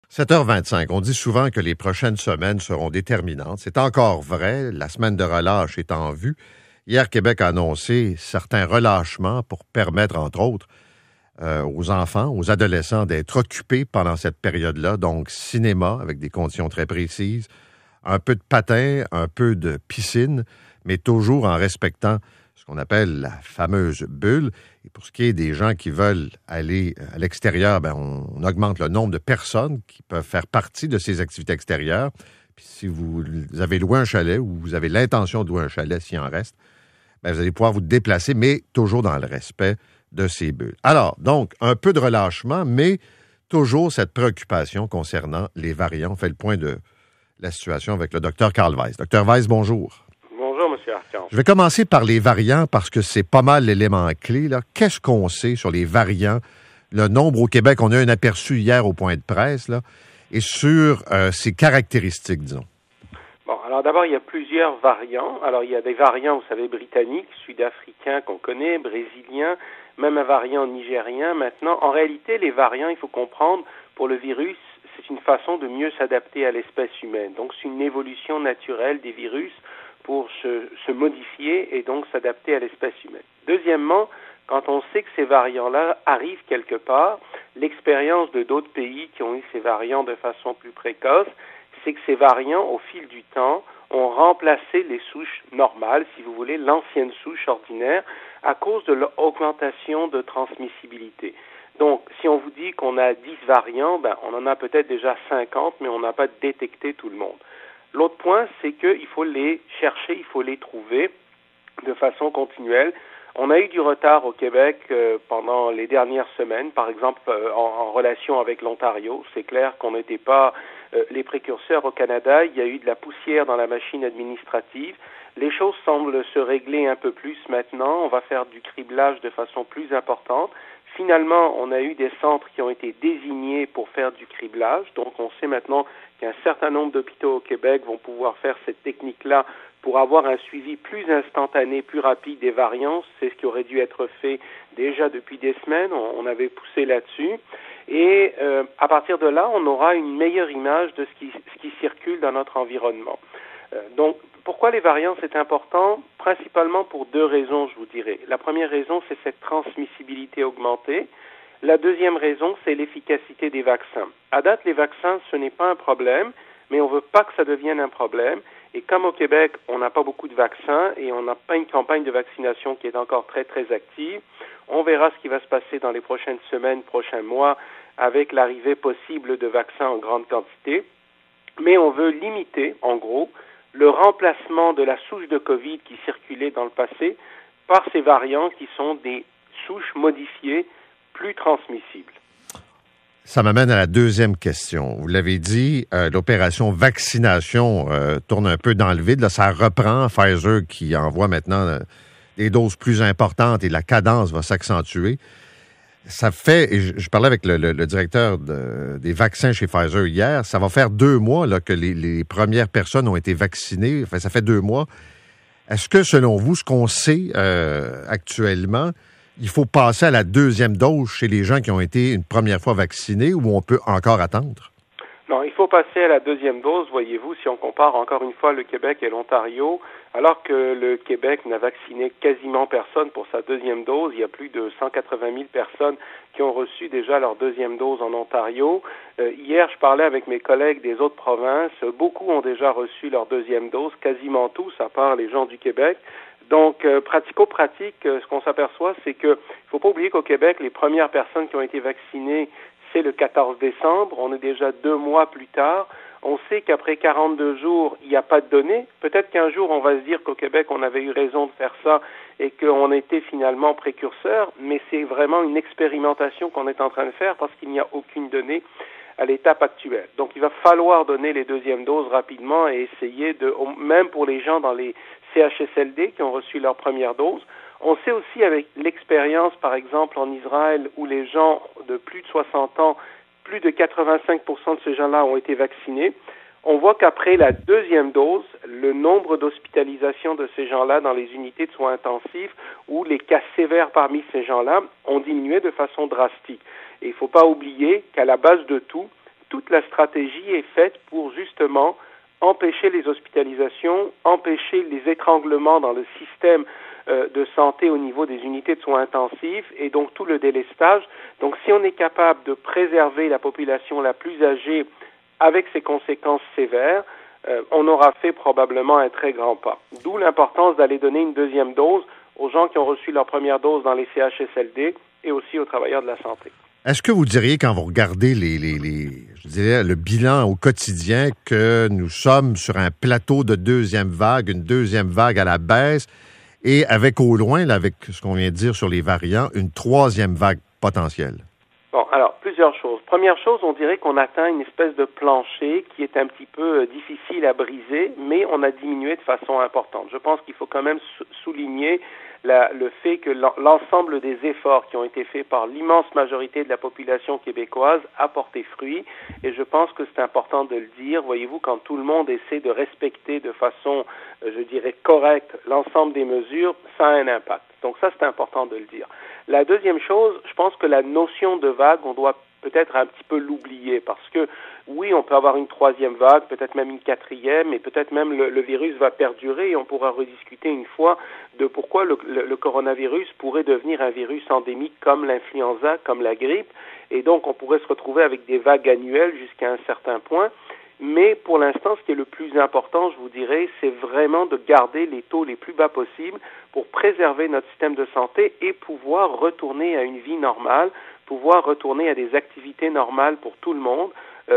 7h25, on dit souvent que les prochaines semaines seront déterminantes. C'est encore vrai, la semaine de relâche est en vue. Hier, Québec a annoncé certains relâchements pour permettre, entre autres, aux enfants, aux adolescents d'être occupés pendant cette période-là. Donc, cinéma avec des conditions très précises, un peu de patin, un peu de piscine, mais toujours en respectant ce qu'on appelle la fameuse bulle. Et pour ce qui est des gens qui veulent aller à l'extérieur, on augmente le nombre de personnes qui peuvent faire partie de ces activités extérieures. Puis si vous avez loué un chalet ou vous avez l'intention de louer un chalet, s'il en reste, vous allez pouvoir vous déplacer, mais toujours dans le respect de ces bulles. Alors, donc, un peu de relâchement, mais toujours cette préoccupation concernant les variants. On fait le point de la situation avec le docteur Carl Weiss. Docteur Weiss, bonjour. Bonjour, M. Arcand. Je vais commencer par les variants parce que c'est pas mal l'élément clé, là. Qu'est-ce qu'on sait sur les variants? Le nombre au Québec, on a eu un aperçu hier au point de presse, là, et sur ses caractéristiques, disons. Bon, alors d'abord, il y a plusieurs variants. Alors, il y a des variants, vous savez, britanniques, sud-africains qu'on connaît, brésiliens, même un variant nigérien. Maintenant, en réalité, les variants, il faut comprendre, pour le virus, c'est une façon de mieux s'adapter à l'espèce humaine. Donc, c'est une évolution naturelle des virus pour se modifier et donc s'adapter à l'espèce humaine. Deuxièmement, quand on sait que ces variants-là arrivent quelque part, l'expérience de d'autres pays qui ont eu ces variants de façon plus précoce, c'est que ces variants, au fil du temps, ont remplacé les souches normales, si vous voulez, l'ancienne souche ordinaire, à cause de l'augmentation de transmissibilité. Donc, si on vous dit qu'on a 10 variants, on en a peut-être déjà 50, mais on n'a pas détecté tout le monde. L'autre point, c'est qu'il faut les chercher, il faut les trouver de façon continuelle. On a eu du retard au Québec pendant les dernières semaines, par exemple en relation avec l'Ontario. C'est clair qu'on n'était pas les précurseurs au Canada. Il y a eu de la poussière dans la machine administrative. Les choses semblent se régler un peu plus maintenant. On va faire du criblage de façon plus importante. Finalement, on a eu des centres qui ont été désignés pour faire du criblage. Donc, on sait maintenant qu'un certain nombre d'hôpitaux au Québec vont pouvoir faire cette technique-là pour avoir un suivi plus instantané, plus rapide des variants. C'est ce qui aurait dû être fait déjà depuis des semaines. On avait poussé là-dessus. Et à partir de là, on aura une meilleure image de ce qui circule dans notre environnement. Donc, pourquoi les variants, c'est important? Principalement pour deux raisons, je vous dirais. La première raison, c'est cette transmissibilité augmentée. La deuxième raison, c'est l'efficacité des vaccins. À date, les vaccins, ce n'est pas un problème, mais on ne veut pas que ça devienne un problème. Et comme au Québec, on n'a pas beaucoup de vaccins et on n'a pas une campagne de vaccination qui est encore très, très active, on verra ce qui va se passer dans les prochaines semaines, prochains mois, avec l'arrivée possible de vaccins en grande quantité. Mais on veut limiter, en gros, le remplacement de la souche de COVID qui circulait dans le passé par ces variants qui sont des souches modifiées plus transmissibles. Ça m'amène à la deuxième question. Vous l'avez dit, l'opération vaccination tourne un peu dans le vide. Là, ça reprend. Pfizer qui envoie maintenant des doses plus importantes et la cadence va s'accentuer. Ça fait, et je parlais avec le directeur des vaccins chez Pfizer hier, ça va faire 2 mois là, que les premières personnes ont été vaccinées. Enfin, ça fait 2 mois. Est-ce que, selon vous, ce qu'on sait actuellement, il faut passer à la deuxième dose chez les gens qui ont été une première fois vaccinés ou on peut encore attendre? Non, il faut passer à la deuxième dose, voyez-vous, si on compare encore une fois le Québec et l'Ontario, alors que le Québec n'a vacciné quasiment personne pour sa deuxième dose. Il y a plus de 180 000 personnes qui ont reçu déjà leur deuxième dose en Ontario. Hier, je parlais avec mes collègues des autres provinces. Beaucoup ont déjà reçu leur deuxième dose, quasiment tous, à part les gens du Québec. Donc, pratico-pratique, ce qu'on s'aperçoit, c'est que il faut pas oublier qu'au Québec, les premières personnes qui ont été vaccinées, c'est le 14 décembre. On est déjà 2 mois plus tard. On sait qu'après 42 jours, il n'y a pas de données. Peut-être qu'un jour, on va se dire qu'au Québec, on avait eu raison de faire ça et qu'on était finalement précurseur, mais c'est vraiment une expérimentation qu'on est en train de faire parce qu'il n'y a aucune donnée à l'étape actuelle. Donc, il va falloir donner les deuxièmes doses rapidement et essayer de, même pour les gens dans les CHSLD qui ont reçu leur première dose. On sait aussi avec l'expérience, par exemple, en Israël, où les gens de plus de 60 ans, plus de 85% de ces gens-là ont été vaccinés. On voit qu'après la deuxième dose, le nombre d'hospitalisations de ces gens-là dans les unités de soins intensifs ou les cas sévères parmi ces gens-là ont diminué de façon drastique. Et il ne faut pas oublier qu'à la base de tout, toute la stratégie est faite pour justement empêcher les hospitalisations, empêcher les étranglements dans le système de santé au niveau des unités de soins intensifs et donc tout le délestage. Donc si on est capable de préserver la population la plus âgée avec ses conséquences sévères, on aura fait probablement un très grand pas. D'où l'importance d'aller donner une deuxième dose aux gens qui ont reçu leur première dose dans les CHSLD et aussi aux travailleurs de la santé. Est-ce que vous diriez, quand vous regardez je dirais, le bilan au quotidien, que nous sommes sur un plateau de deuxième vague, une deuxième vague à la baisse, et avec au loin, là, avec ce qu'on vient de dire sur les variants, une troisième vague potentielle? Bon, alors, plusieurs choses. Première chose, on dirait qu'on atteint une espèce de plancher qui est un petit peu difficile à briser, mais on a diminué de façon importante. Je pense qu'il faut quand même souligner le fait que l'ensemble des efforts qui ont été faits par l'immense majorité de la population québécoise a porté fruit, et je pense que c'est important de le dire. Voyez-vous, quand tout le monde essaie de respecter de façon, je dirais, correcte l'ensemble des mesures, ça a un impact. Donc ça, c'est important de le dire. La deuxième chose, je pense que la notion de vague, on doit peut-être un petit peu l'oublier, parce que oui, on peut avoir une troisième vague, peut-être même une quatrième, et peut-être même le virus va perdurer, et on pourra rediscuter une fois de pourquoi le coronavirus pourrait devenir un virus endémique comme l'influenza, comme la grippe, et donc on pourrait se retrouver avec des vagues annuelles jusqu'à un certain point. Mais pour l'instant, ce qui est le plus important, je vous dirais, c'est vraiment de garder les taux les plus bas possibles pour préserver notre système de santé et pouvoir retourner à une vie normale, pouvoir retourner à des activités normales pour tout le monde.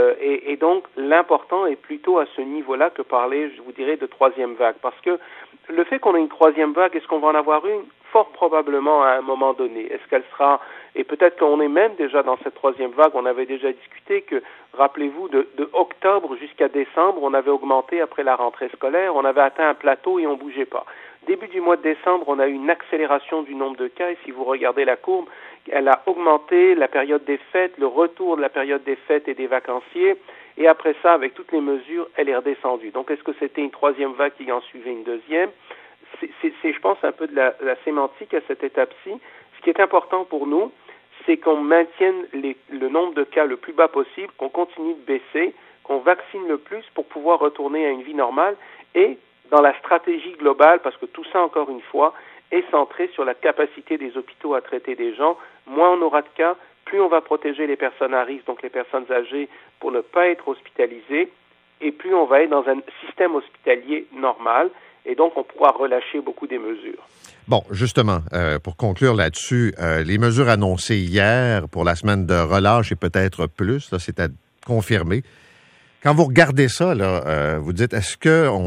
Et donc, l'important est plutôt à ce niveau-là que parler, je vous dirais, de troisième vague. Parce que le fait qu'on ait une troisième vague, est-ce qu'on va en avoir une? Fort probablement à un moment donné. Est-ce qu'elle sera... Et peut-être qu'on est même déjà dans cette troisième vague. On avait déjà discuté que, rappelez-vous, de octobre jusqu'à décembre, on avait augmenté après la rentrée scolaire, on avait atteint un plateau et on bougeait pas. Début du mois de décembre, on a eu une accélération du nombre de cas, et si vous regardez la courbe, elle a augmenté la période des fêtes, le retour de la période des fêtes et des vacanciers, et après ça, avec toutes les mesures, elle est redescendue. Donc, est-ce que c'était une troisième vague qui en suivait une deuxième? C'est, je pense, un peu de la sémantique à cette étape-ci. Ce qui est important pour nous, c'est qu'on maintienne le nombre de cas le plus bas possible, qu'on continue de baisser, qu'on vaccine le plus pour pouvoir retourner à une vie normale, et dans la stratégie globale, parce que tout ça, encore une fois, est centré sur la capacité des hôpitaux à traiter des gens. Moins on aura de cas, plus on va protéger les personnes à risque, donc les personnes âgées, pour ne pas être hospitalisées, et plus on va être dans un système hospitalier normal, et donc on pourra relâcher beaucoup des mesures. Bon, justement, pour conclure là-dessus, les mesures annoncées hier pour la semaine de relâche et peut-être plus, là, c'est à confirmer. Quand vous regardez ça, là, vous dites, est-ce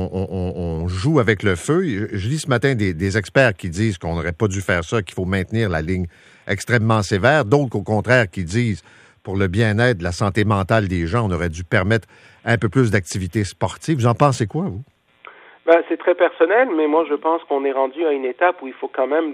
qu'on joue avec le feu? Je lis ce matin des experts qui disent qu'on n'aurait pas dû faire ça, qu'il faut maintenir la ligne extrêmement sévère. D'autres, au contraire, qui disent, pour le bien-être, la santé mentale des gens, on aurait dû permettre un peu plus d'activités sportives. Vous en pensez quoi, vous? C'est très personnel, mais moi je pense qu'on est rendu à une étape où il faut quand même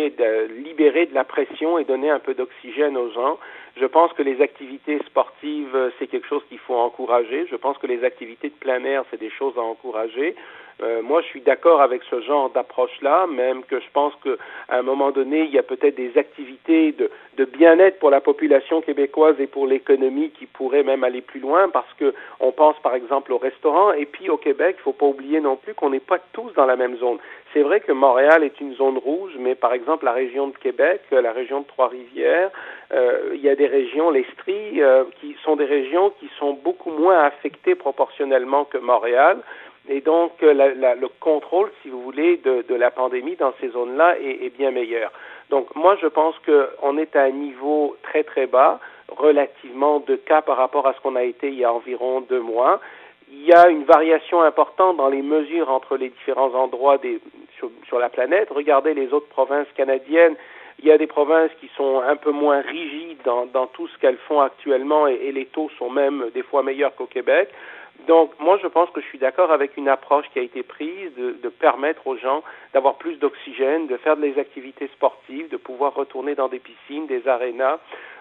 libérer de la pression et donner un peu d'oxygène aux gens. Je pense que les activités sportives, c'est quelque chose qu'il faut encourager. Je pense que les activités de plein air, c'est des choses à encourager. Moi, je suis d'accord avec ce genre d'approche-là, même que je pense qu'à un moment donné, il y a peut-être des activités de bien-être pour la population québécoise et pour l'économie qui pourraient même aller plus loin, parce que on pense par exemple au restaurant, et puis au Québec, il ne faut pas oublier non plus qu'on n'est pas tous dans la même zone. C'est vrai que Montréal est une zone rouge, mais par exemple la région de Québec, la région de Trois-Rivières, il y a des régions, l'Estrie, qui sont des régions qui sont beaucoup moins affectées proportionnellement que Montréal. Et donc, le contrôle, si vous voulez, de la pandémie dans ces zones-là est bien meilleur. Donc, moi, je pense qu'on est à un niveau très, très bas, relativement de cas par rapport à ce qu'on a été il y a environ 2 mois. Il y a une variation importante dans les mesures entre les différents endroits sur la planète. Regardez les autres provinces canadiennes. Il y a des provinces qui sont un peu moins rigides dans tout ce qu'elles font actuellement, et les taux sont même des fois meilleurs qu'au Québec. Donc, moi, je pense que je suis d'accord avec une approche qui a été prise de permettre aux gens d'avoir plus d'oxygène, de faire des activités sportives, de pouvoir retourner dans des piscines, des arénas,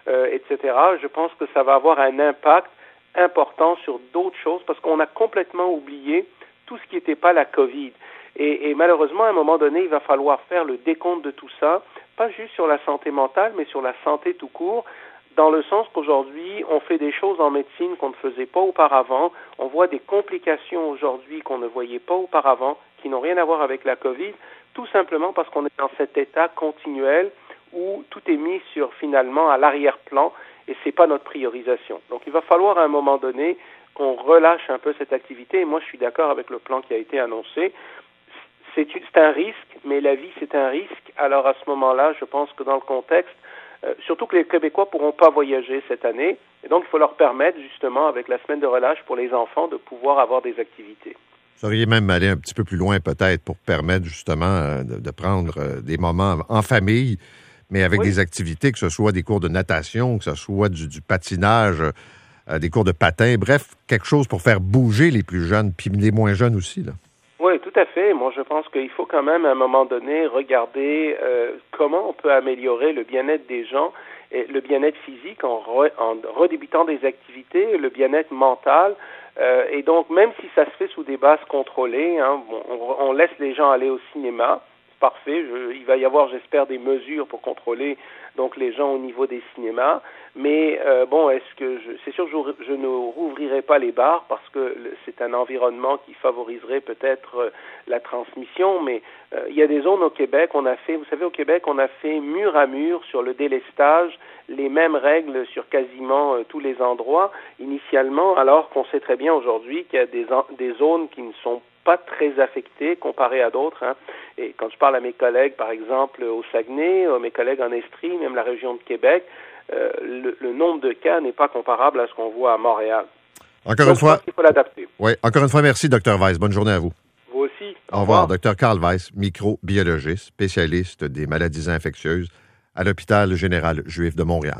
etc. Je pense que ça va avoir un impact important sur d'autres choses, parce qu'on a complètement oublié tout ce qui n'était pas la COVID. Et malheureusement, à un moment donné, il va falloir faire le décompte de tout ça, pas juste sur la santé mentale, mais sur la santé tout court, dans le sens qu'aujourd'hui, on fait des choses en médecine qu'on ne faisait pas auparavant. On voit des complications aujourd'hui qu'on ne voyait pas auparavant, qui n'ont rien à voir avec la COVID, tout simplement parce qu'on est dans cet état continuel où tout est mis finalement à l'arrière-plan et c'est pas notre priorisation. Donc, il va falloir à un moment donné qu'on relâche un peu cette activité. Et moi, je suis d'accord avec le plan qui a été annoncé. C'est un risque, mais la vie, c'est un risque. Alors, à ce moment-là, je pense que dans le contexte, surtout que les Québécois ne pourront pas voyager cette année, et donc il faut leur permettre, justement, avec la semaine de relâche pour les enfants, de pouvoir avoir des activités. Vous seriez même aller un petit peu plus loin, peut-être, pour permettre, justement, de prendre des moments en famille, mais avec des activités, que ce soit des cours de natation, que ce soit du patinage, des cours de patin, bref, quelque chose pour faire bouger les plus jeunes, puis les moins jeunes aussi, là. Oui, tout à fait. Moi, je pense qu'il faut quand même, à un moment donné, regarder comment on peut améliorer le bien-être des gens, et le bien-être physique en redébutant des activités, le bien-être mental. Et donc, même si ça se fait sous des bases contrôlées, on laisse les gens aller au cinéma. Parfait. Il va y avoir, j'espère, des mesures pour contrôler donc les gens au niveau des cinémas. Mais c'est sûr que je ne rouvrirai pas les bars parce que c'est un environnement qui favoriserait peut-être la transmission. Mais il y a des zones au Québec, vous savez, au Québec, on a fait mur à mur sur le délestage les mêmes règles sur quasiment tous les endroits initialement, alors qu'on sait très bien aujourd'hui qu'il y a des zones qui ne sont pas très affectées comparées à d'autres. Et quand je parle à mes collègues, par exemple, au Saguenay, mes collègues en Estrie, même la région de Québec, le nombre de cas n'est pas comparable à ce qu'on voit à Montréal. Encore une fois, il faut l'adapter. Oui, encore une fois, merci, Dr. Weiss. Bonne journée à vous. Vous aussi. Au revoir. Dr. Carl Weiss, microbiologiste, spécialiste des maladies infectieuses à l'Hôpital général juif de Montréal.